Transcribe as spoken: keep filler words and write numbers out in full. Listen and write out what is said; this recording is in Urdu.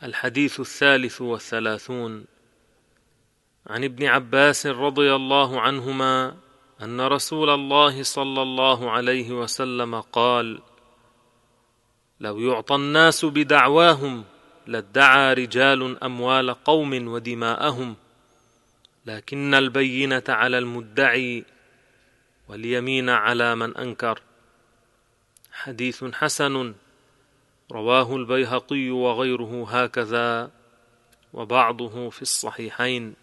الحديث الثالث والثلاثون. عن ابن عباس رضي الله عنهما أن رسول الله صلى الله عليه وسلم قال: لو يعطى الناس بدعواهم لادعى رجال أموال قوم ودماءهم، لكن البينة على المدعي واليمين على من أنكر. حديث حسن رواه البيهقي وغيره هكذا، وبعضه في الصحيحين.